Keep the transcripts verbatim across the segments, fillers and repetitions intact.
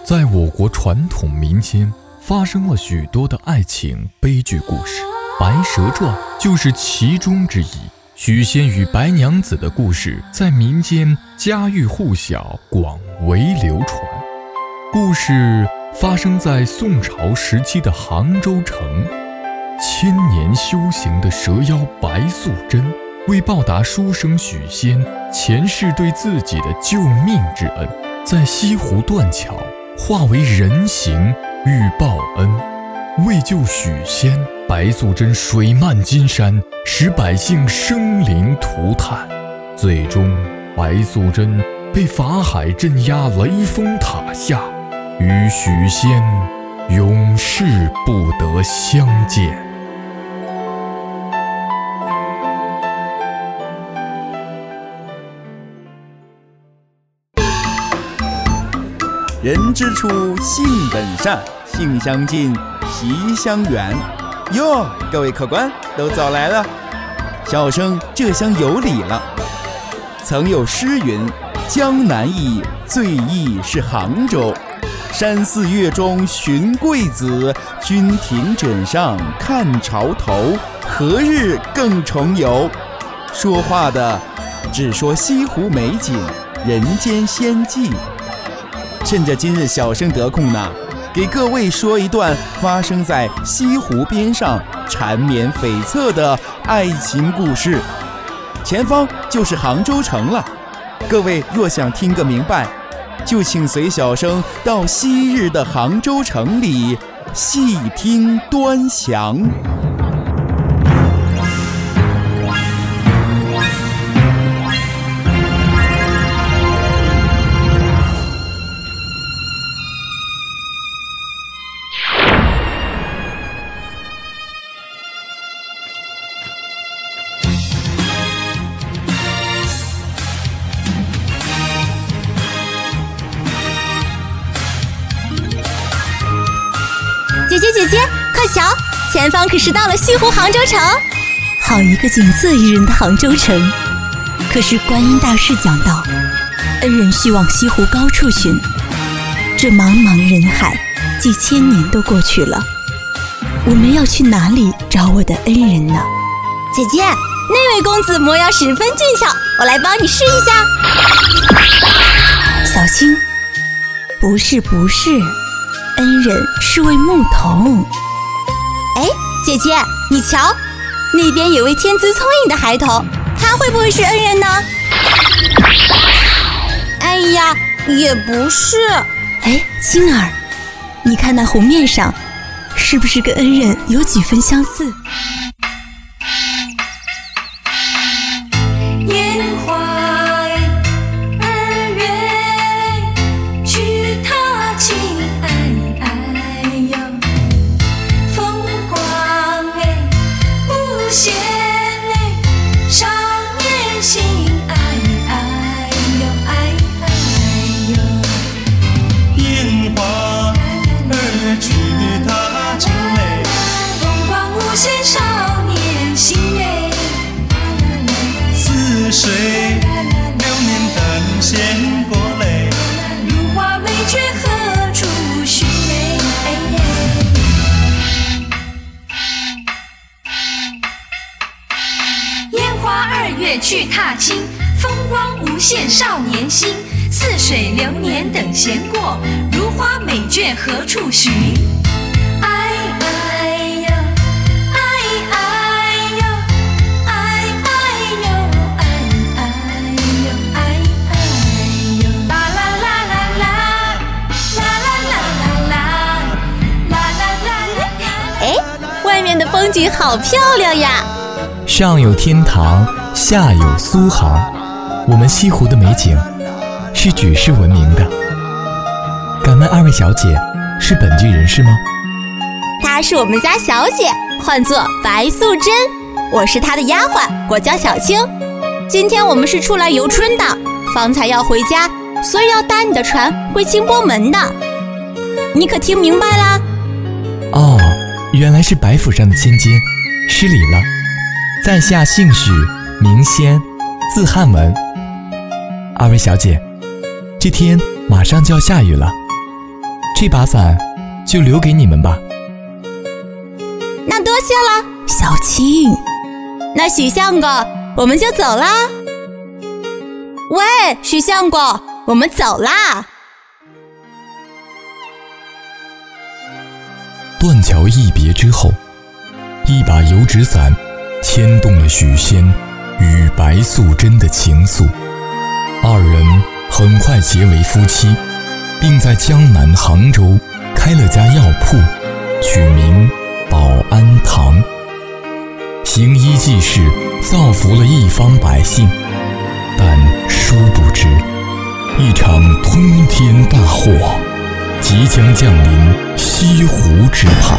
在我国传统民间发生了许多的爱情悲剧故事，白蛇传就是其中之一。许仙与白娘子的故事在民间家喻户晓，广为流传。故事发生在宋朝时期的杭州城，千年修行的蛇妖白素贞为报答书生许仙前世对自己的救命之恩，在西湖断桥化为人形欲报恩。为救许仙，白素贞水漫金山，使百姓生灵涂炭。最终白素贞被法海镇压雷峰塔下，与许仙永世不得相见。 人之初，性本善，性相近，习相远。哟，各位客官都早来了，小生这厢有礼了。曾有诗云：江南忆，最忆是杭州。山寺月中寻桂子，君庭枕上看潮头。何日更重游？说话的只说西湖美景，人间仙迹。趁着今日小生得空呢，给各位说一段发生在西湖边上缠绵悱恻的爱情故事。前方就是杭州城了，各位若想听个明白，就请随小生到昔日的杭州城里细听端详。 姐姐姐姐，快瞧，前方可是到了西湖杭州城。好一个景色宜人的杭州城。可是观音大士讲道，恩人须往西湖高处寻。这茫茫人海，几千年都过去了，我们要去哪里找我的恩人呢？姐姐，那位公子模样十分俊俏，我来帮你试一下。小心，不是不是，恩人是位牧童。哎，姐姐，你瞧，那边有位天资聪颖的孩童，他会不会是恩人呢？哎呀，也不是。哎，青儿，你看那湖面上，是不是跟恩人有几分相似？ 水流年等闲过嘞， 如花美眷何处寻？烟花二月去踏青，风光无限少年心。似水流年等闲过，如花美眷何处寻？哎哎呀！ 的风景好漂亮呀！ 上有天堂，下有苏杭，我们西湖的美景是举世闻名的。敢问二位小姐是本地人士吗？ 她是我们家小姐，唤作白素贞，我是她的丫鬟，我叫小青。今天我们是出来游春的，方才要回家，所以要搭你的船回清波门的。你可听明白啦？ 哦，原来是白府上的千金，失礼了。在下姓许，名仙，字汉文。二位小姐，这天马上就要下雨了， 这把伞就留给你们吧。 那多谢了，小青。那许相公，我们就走啦。喂，许相公，我们走啦。 断桥一别之后，一把油纸伞牵动了许仙与白素贞的情愫，二人很快结为夫妻，并在江南杭州开了家药铺，取名保安堂，行医济世，造福了一方百姓。但殊不知，一场通天大祸即将降临西湖之畔。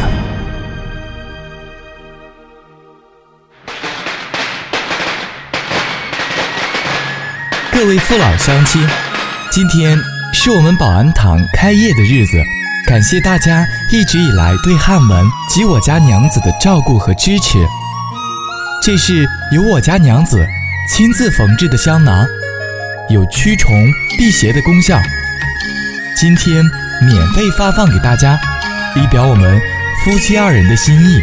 各位父老乡亲，今天是我们保安堂开业的日子，感谢大家一直以来对汉文及我家娘子的照顾和支持。这是由我家娘子亲自缝制的香囊，有驱虫辟邪的功效，今天免费发放给大家，以表我们夫妻二人的心意。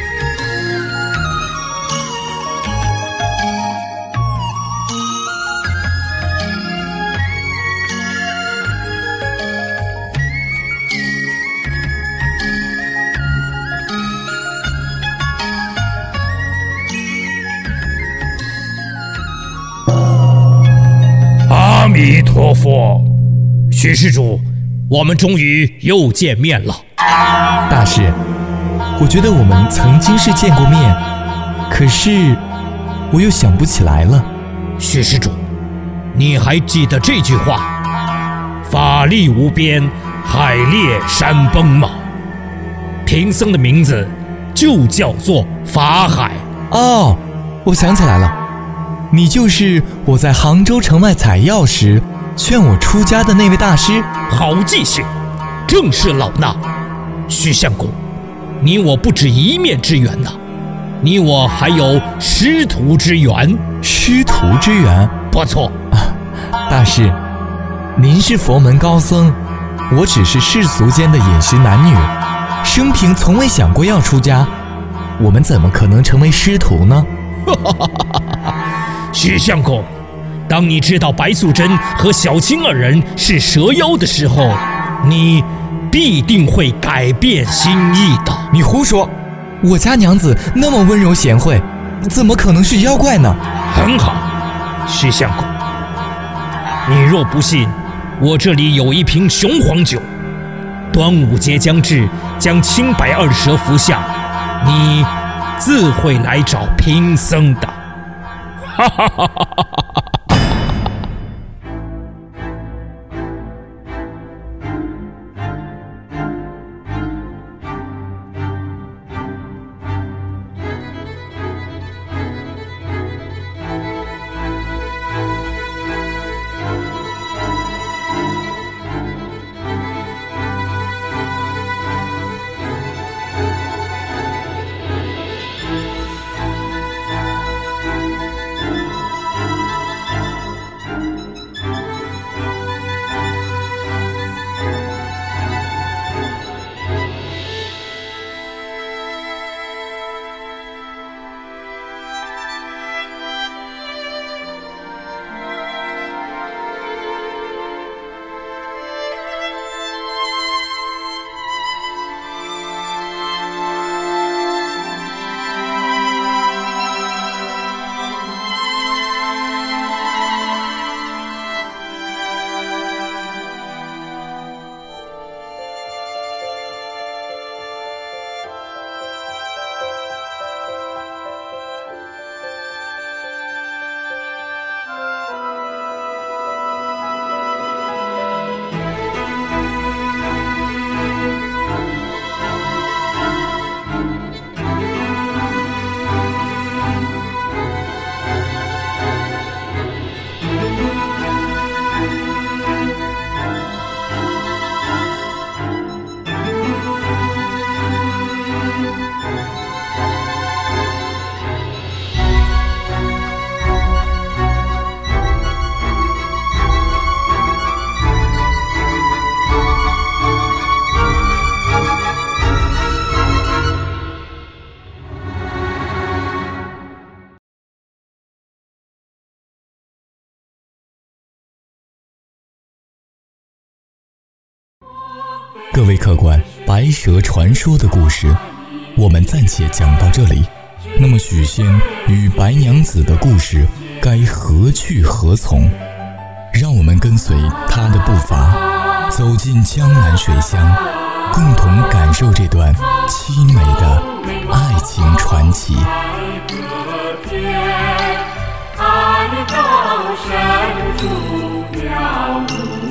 阿弥陀佛，许施主，我们终于又见面了。 大师，我觉得我们曾经是见过面，可是我又想不起来了。 许施主，你还记得这句话？法力无边，海裂山崩吗？贫僧的名字就叫做法海。 哦，我想起来了，你就是我在杭州城外采药时劝我出家的那位大师。 好记性，正是老衲。许相公，你我不止一面之缘呐，你我还有师徒之缘。 师徒之缘？ 不错啊，大师，您是佛门高僧，我只是世俗间的饮食男女，生平从未想过要出家，我们怎么可能成为师徒呢？ 许相公，当你知道白素贞和小青二人是蛇妖的时候，你必定会改变心意的。 你胡说，我家娘子那么温柔贤惠，怎么可能是妖怪呢？ 很好，许相公，你若不信，我这里有一瓶雄黄酒，端午节将至，将青白二蛇服下，你自会来找贫僧的。哈哈哈哈哈哈！ 各位客官，白蛇传说的故事我们暂且讲到这里。那么许仙与白娘子的故事该何去何从？让我们跟随他的步伐，走进江南水乡，共同感受这段凄美的爱情传奇。 爱到深处了无